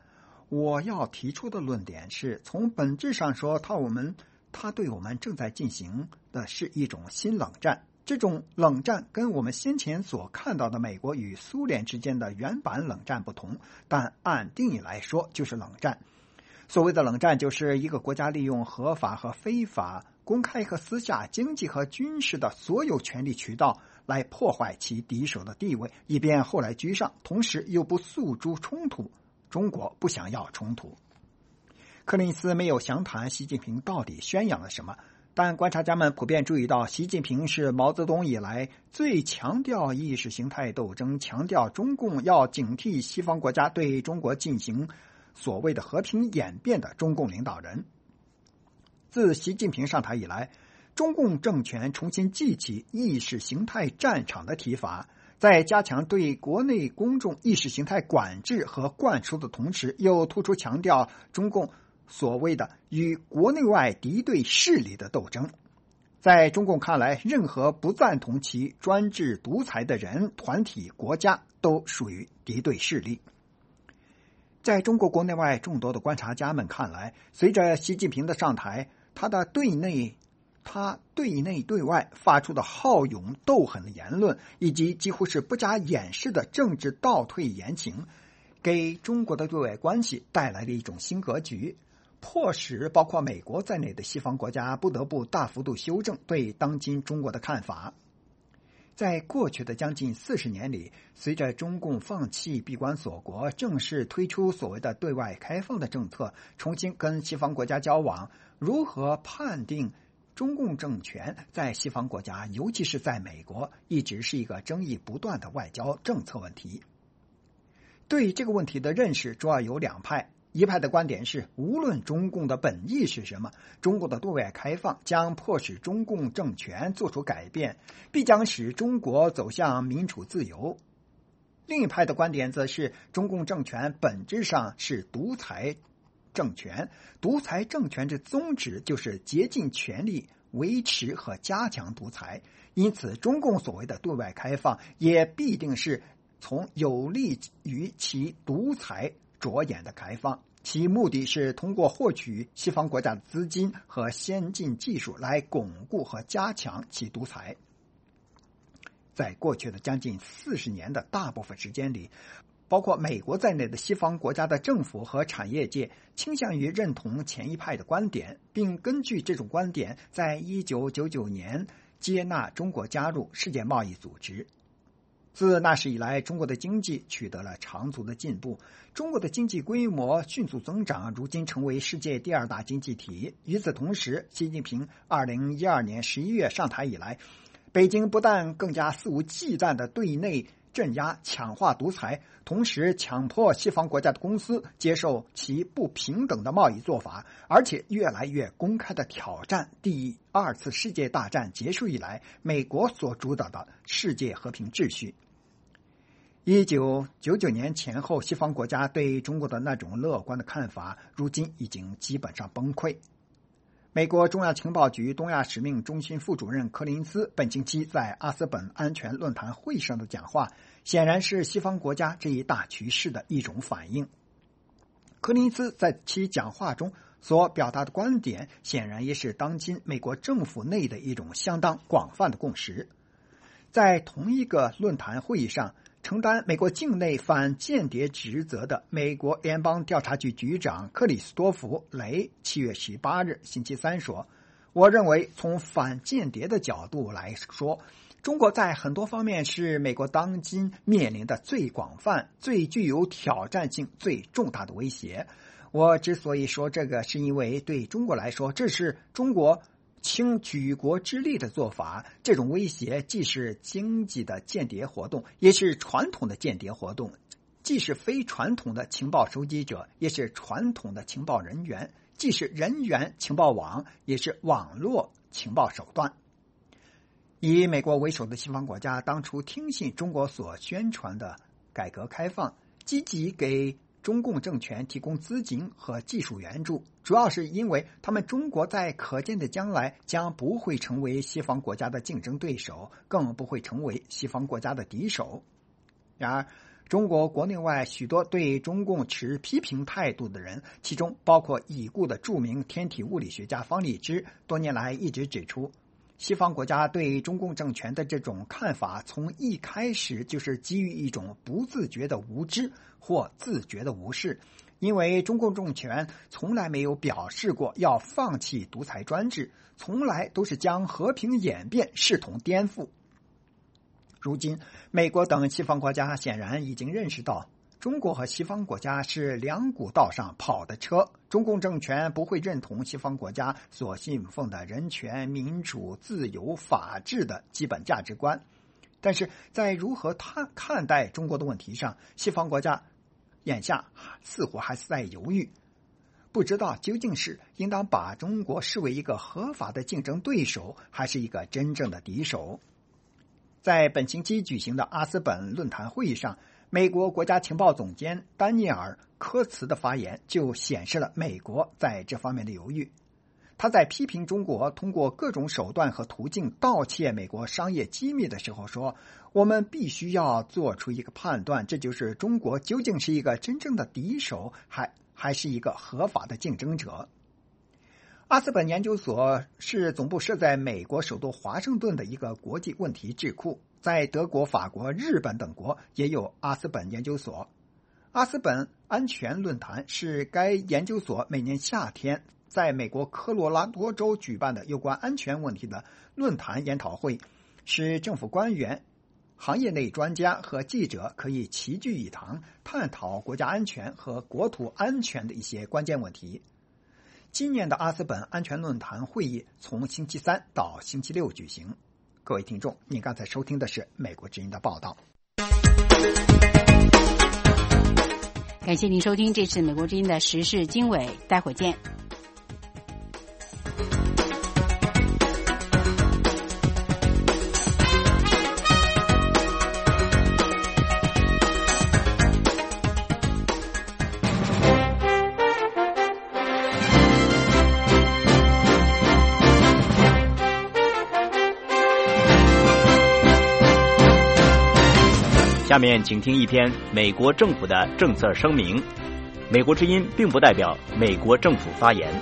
我要提出的论点是，从本质上说，他我们他对我们正在进行的是一种新冷战。这种冷战跟我们先前所看到的美国与苏联之间的原版冷战不同，但按定义来说就是冷战。所谓的冷战，就是一个国家利用合法和非法、公开和私下、经济和军事的所有权力渠道来破坏其敌手的地位，以便后来居上，同时又不诉诸冲突。中国不想要冲突。柯林斯没有详谈习近平到底宣扬了什么，但观察家们普遍注意到，习近平是毛泽东以来最强调意识形态斗争，强调中共要警惕西方国家对中国进行所谓的和平演变的中共领导人。自习近平上台以来，中共政权重新记起意识形态战场的提法，在加强对国内公众意识形态管制和灌输的同时，又突出强调中共所谓的与国内外敌对势力的斗争。在中共看来，任何不赞同其专制独裁的人、团体、国家都属于敌对势力。在中国国内外众多的观察家们看来，随着习近平的上台，他的对内他对内对外发出的好勇斗狠的言论，以及几乎是不加掩饰的政治倒退言行，给中国的对外关系带来了一种新格局，迫使包括美国在内的西方国家不得不大幅度修正对当今中国的看法。在过去的将近四十年里，随着中共放弃闭关锁国，正式推出所谓的对外开放的政策，重新跟西方国家交往，如何判定中共政权在西方国家，尤其是在美国，一直是一个争议不断的外交政策问题。对这个问题的认识主要有两派，一派的观点是，无论中共的本意是什么，中国的对外开放将迫使中共政权做出改变，必将使中国走向民主自由。另一派的观点则是，中共政权本质上是独裁政权，独裁政权的宗旨就是竭尽全力维持和加强独裁，因此中共所谓的对外开放也必定是从有利于其独裁着眼的开放，其目的是通过获取西方国家的资金和先进技术来巩固和加强其独裁。在过去的将近四十年的大部分时间里，包括美国在内的西方国家的政府和产业界倾向于认同前一派的观点，并根据这种观点在一九九九年接纳中国加入世界贸易组织。自那时以来，中国的经济取得了长足的进步，中国的经济规模迅速增长，如今成为世界第二大经济体。与此同时，习近平二零一二年十一月上台以来，北京不但更加肆无忌惮地对内镇压、强化独裁，同时强迫西方国家的公司接受其不平等的贸易做法，而且越来越公开地挑战第二次世界大战结束以来美国所主导的世界和平秩序。一九九九年前后，西方国家对中国的那种乐观的看法，如今已经基本上崩溃。美国中央情报局东亚使命中心副主任柯林斯本星期在阿斯本安全论坛会上的讲话，显然是西方国家这一大趋势的一种反应。柯林斯在其讲话中所表达的观点，显然也是当今美国政府内的一种相当广泛的共识。在同一个论坛会议上，承担美国境内反间谍职责的美国联邦调查局局长克里斯多弗·雷七月十八日星期三说，我认为从反间谍的角度来说，中国在很多方面是美国当今面临的最广泛、最具有挑战性、最重大的威胁。我之所以说这个，是因为对中国来说，这是中国倾举国之力的做法。这种威胁既是经济的间谍活动，也是传统的间谍活动，既是非传统的情报收集者，也是传统的情报人员，既是人员情报网，也是网络情报手段。以美国为首的西方国家当初听信中国所宣传的改革开放，积极给中共政权提供资金和技术援助，主要是因为他们中国在可见的将来将不会成为西方国家的竞争对手，更不会成为西方国家的敌手。然而， 中国国内外许多对中共持批评态度的人，其中包括已故的著名天体物理学家方励之，多年来一直指出，西方国家对中共政权的这种看法，从一开始就是基于一种不自觉的无知或自觉的无视，因为中共政权从来没有表示过要放弃独裁专制，从来都是将和平演变视同颠覆。如今，美国等西方国家显然已经认识到，中国和西方国家是两股道上跑的车，中共政权不会认同西方国家所信奉的人权、民主、自由、法治的基本价值观。但是在如何他看待中国的问题上，西方国家眼下似乎还是在犹豫，不知道究竟是应当把中国视为一个合法的竞争对手，还是一个真正的敌手。在本星期举行的阿斯本论坛会议上，美国国家情报总监丹尼尔·科茨的发言就显示了美国在这方面的犹豫。他在批评中国通过各种手段和途径盗窃美国商业机密的时候说，我们必须要做出一个判断，这就是中国究竟是一个真正的敌手，还还是一个合法的竞争者。阿斯本研究所是总部设在美国首都华盛顿的一个国际问题智库，在德国、法国、日本等国也有阿斯本研究所。阿斯本安全论坛是该研究所每年夏天在美国科罗拉多州举办的有关安全问题的论坛研讨会，使政府官员、行业内专家和记者可以齐聚一堂，探讨国家安全和国土安全的一些关键问题。今年的阿斯本安全论坛会议从星期三到星期六举行。各位听众，您刚才收听的是美国之音的报道。 感谢您收听这次美国之音的时事经纬，待会儿见。 下面请听一篇美国政府的政策声明。美国之音并不代表美国政府发言。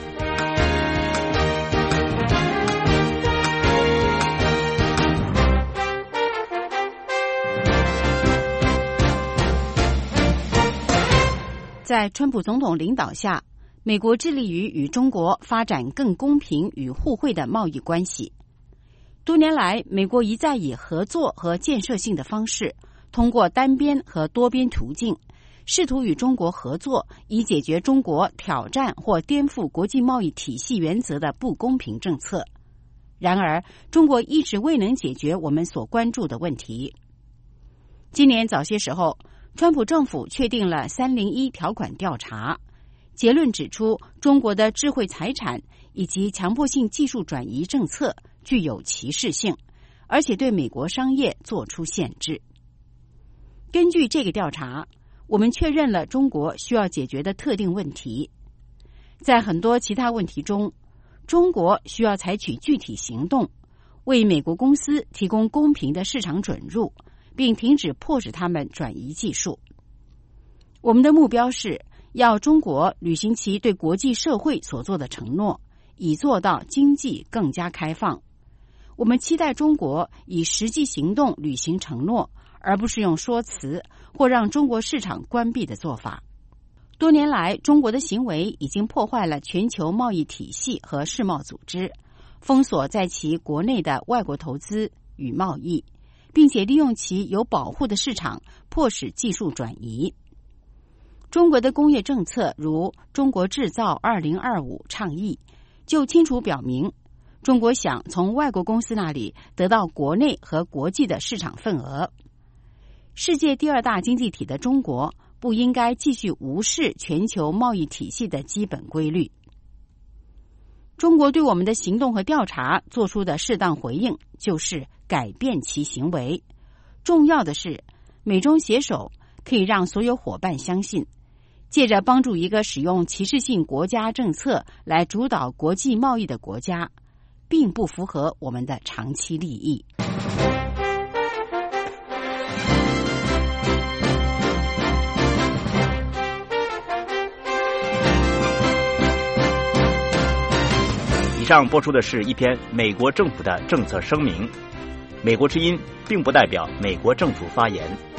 在川普总统领导下，美国致力于与中国发展更公平与互惠的贸易关系。多年来，美国一再以合作和建设性的方式，通过单边和多边途径，试图与中国合作，以解决中国挑战或颠覆国际贸易体系原则的不公平政策。然而，中国一直未能解决我们所关注的问题。今年早些时候，川普政府确定了三零一条款调查，结论指出，中国的智慧财产以及强迫性技术转移政策具有歧视性，而且对美国商业做出限制。根据这个调查，我们确认了中国需要解决的特定问题。在很多其他问题中，中国需要采取具体行动，为美国公司提供公平的市场准入，并停止迫使他们转移技术。我们的目标是要中国履行其对国际社会所做的承诺，以做到经济更加开放。我们期待中国以实际行动履行承诺，而不是用说辞或让中国市场关闭的做法。多年来，中国的行为已经破坏了全球贸易体系和世贸组织，封锁在其国内的外国投资与贸易，并且利用其有保护的市场迫使技术转移。中国的工业政策如中国制造二零二五倡议就清楚表明，中国想从外国公司那里得到国内和国际的市场份额。世界第二大经济体的中国不应该继续无视全球贸易体系的基本规律。中国对我们的行动和调查做出的适当回应就是改变其行为。重要的是，美中携手可以让所有伙伴相信，借着帮助一个使用歧视性国家政策来主导国际贸易的国家，并不符合我们的长期利益。 上播出的是一篇美国政府的政策声明。美国之音并不代表美国政府发言。